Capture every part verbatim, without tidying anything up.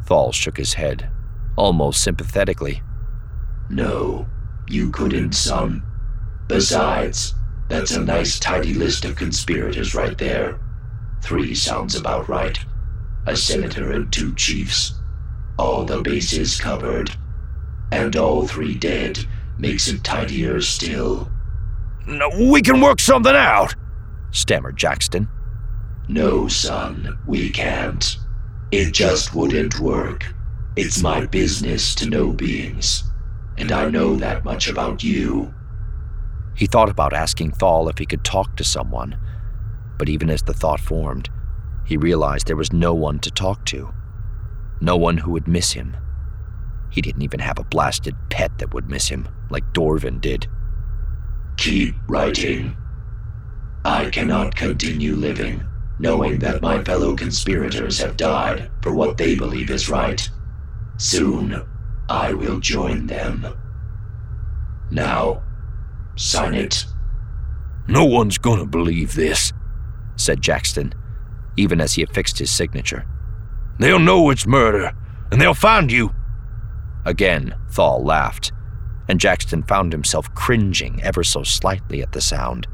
Thal shook his head, almost sympathetically. No, you couldn't, son. Besides, that's a nice tidy list of conspirators right there. Three sounds about right. A senator and two chiefs. All the bases covered. And all three dead makes it tidier still. No, we can work something out, stammered Jackson. No, son, we can't. It just wouldn't work. It's my business to know beings, and I know that much about you. He thought about asking Thal if he could talk to someone, but even as the thought formed, he realized there was no one to talk to. No one who would miss him. He didn't even have a blasted pet that would miss him, like Dorvin did. Keep writing. I cannot continue living, knowing that my fellow conspirators have died for what they believe is right. Soon, I will join them. Now, sign it. No one's gonna believe this, said Jackson, even as he affixed his signature. They'll know it's murder, and they'll find you. Again, Thal laughed, and Jackson found himself cringing ever so slightly at the sound.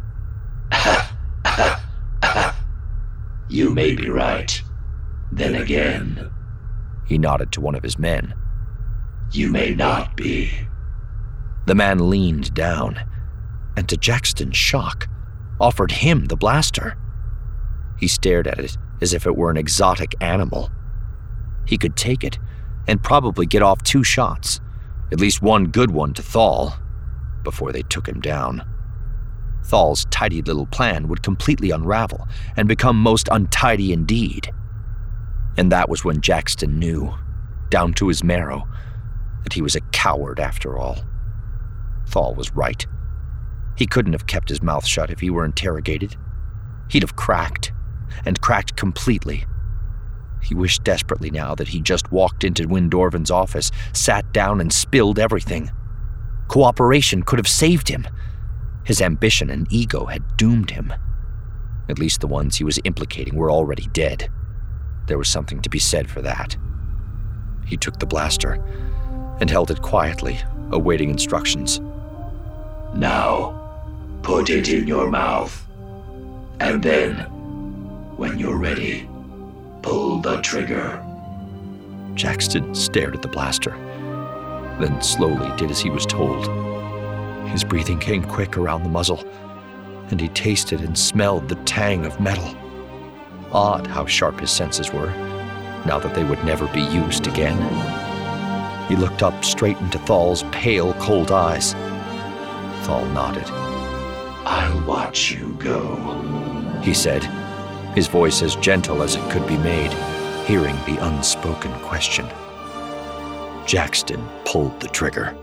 You may be right. Then again, he nodded to one of his men. You may not be. The man leaned down, and to Jackson's shock, offered him the blaster. He stared at it as if it were an exotic animal. He could take it, and probably get off two shots, at least one good one to Thal, before they took him down. Thal's tidy little plan would completely unravel and become most untidy indeed. And that was when Jackson knew, down to his marrow, that he was a coward after all. Thal was right. He couldn't have kept his mouth shut if he were interrogated. He'd have cracked, and cracked completely. He wished desperately now that he just walked into Wynne Dorvin's office, sat down, and spilled everything. Cooperation could have saved him. His ambition and ego had doomed him. At least the ones he was implicating were already dead. There was something to be said for that. He took the blaster and held it quietly, awaiting instructions. Now, put it in your mouth. And then, when you're ready, pull the trigger. Jackson stared at the blaster, then slowly did as he was told. His breathing came quick around the muzzle, and he tasted and smelled the tang of metal. Odd how sharp his senses were, now that they would never be used again. He looked up straight into Thal's pale, cold eyes. Thal nodded. I'll watch you go, he said, his voice as gentle as it could be made, hearing the unspoken question. Jackson pulled the trigger.